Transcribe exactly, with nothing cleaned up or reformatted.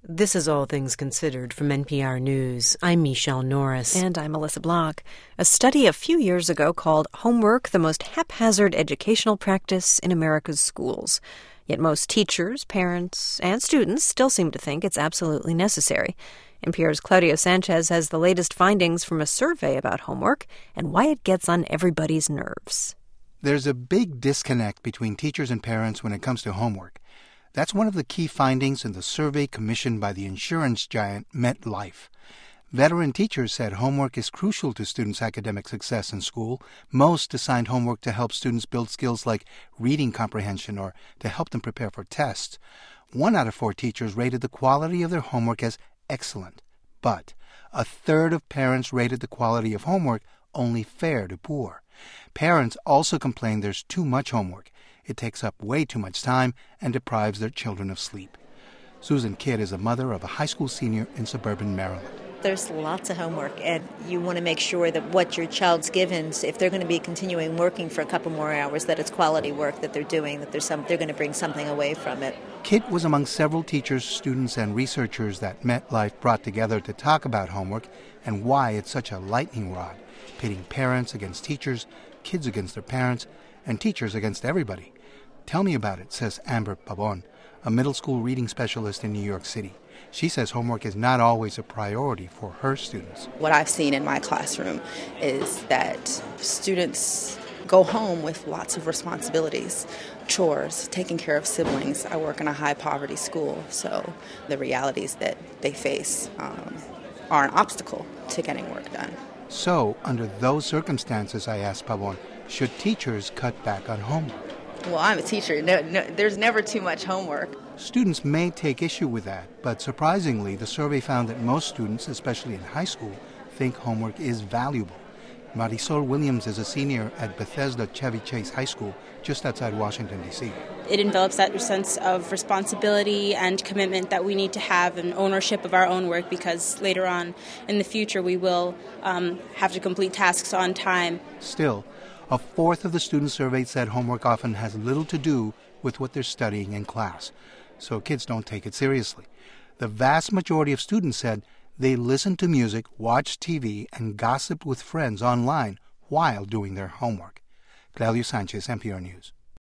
This is All Things Considered from N P R News. I'm Michelle Norris. And I'm Melissa Block. A study a few years ago called Homework the Most Haphazard Educational Practice in America's Schools. Yet most teachers, parents, and students still seem to think it's absolutely necessary. N P R's Claudio Sanchez has the latest findings from a survey about homework and why it gets on everybody's nerves. There's a big disconnect between teachers and parents when it comes to homework. That's one of the key findings in the survey commissioned by the insurance giant MetLife. Veteran teachers said homework is crucial to students' academic success in school. Most assigned homework to help students build skills like reading comprehension or to help them prepare for tests. One out of four teachers rated the quality of their homework as excellent. But a third of parents rated the quality of homework only fair to poor. Parents also complain there's too much homework. It takes up way too much time and deprives their children of sleep. Susan Kidd is a mother of a high school senior in suburban Maryland. There's lots of homework, and you want to make sure that what your child's given, if they're going to be continuing working for a couple more hours, that it's quality work that they're doing, that there's some, they're going to bring something away from it. Kidd was among several teachers, students, and researchers that MetLife brought together to talk about homework and why it's such a lightning rod, pitting parents against teachers, kids against their parents, and teachers against everybody. Tell me about it, says Amber Pabon, a middle school reading specialist in New York City. She says homework is not always a priority for her students. What I've seen in my classroom is that students go home with lots of responsibilities, chores, taking care of siblings. I work in a high-poverty school, so the realities that they face um, are an obstacle to getting work done. So, under those circumstances, I asked Pabon, should teachers cut back on homework? Well, I'm a teacher. No, no, there's never too much homework. Students may take issue with that, but surprisingly, the survey found that most students, especially in high school, think homework is valuable. Marisol Williams is a senior at Bethesda Chevy Chase High School, just outside Washington, D C It envelops that sense of responsibility and commitment that we need to have and ownership of our own work, because later on in the future we will um, have to complete tasks on time. Still, a fourth of the students surveyed said homework often has little to do with what they're studying in class, so kids don't take it seriously. The vast majority of students said they listened to music, watched T V, and gossiped with friends online while doing their homework. Claudio Sanchez, N P R News.